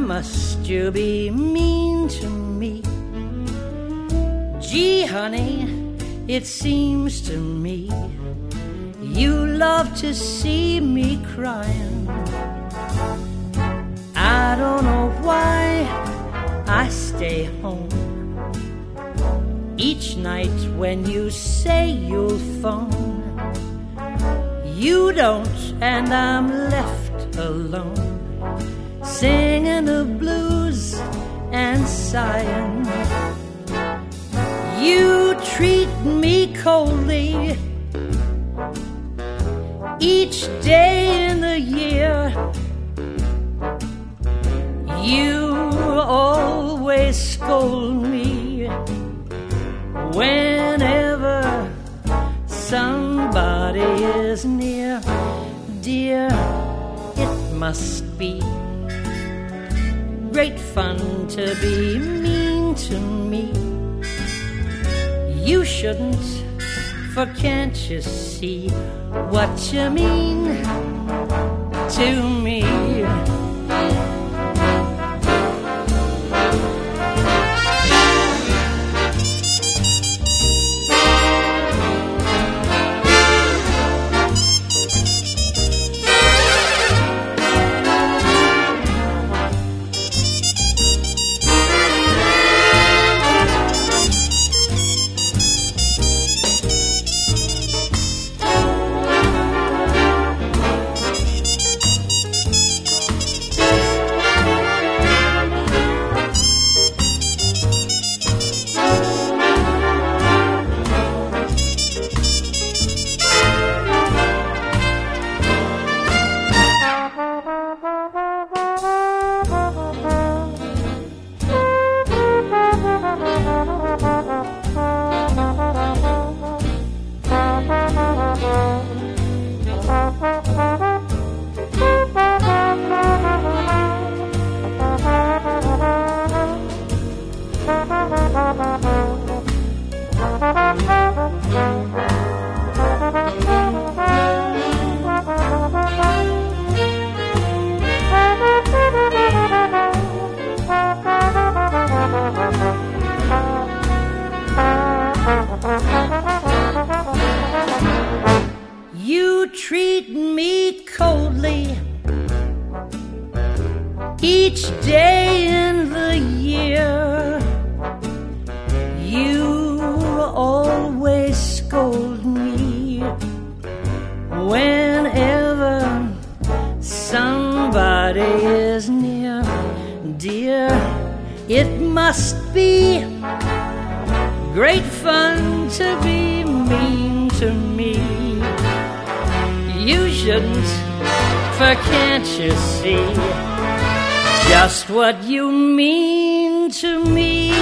must you be mean to me? Gee, honey, it seems to me you love to see me crying. I don't know why I stay home each night when you say you'll phone. You don't, and I'm left alone, singing the blues and sighing. You treat me coldly each day in the year. You always scold me whenever somebody is near. Dear, it must be great fun to be mean to me. You shouldn't, for can't you see what you mean to me? You treat me coldly each day in the year. You always scold me whenever somebody is near. Dear, it must be great fun to be mean to me. You shouldn't, for can't you see just what you mean to me?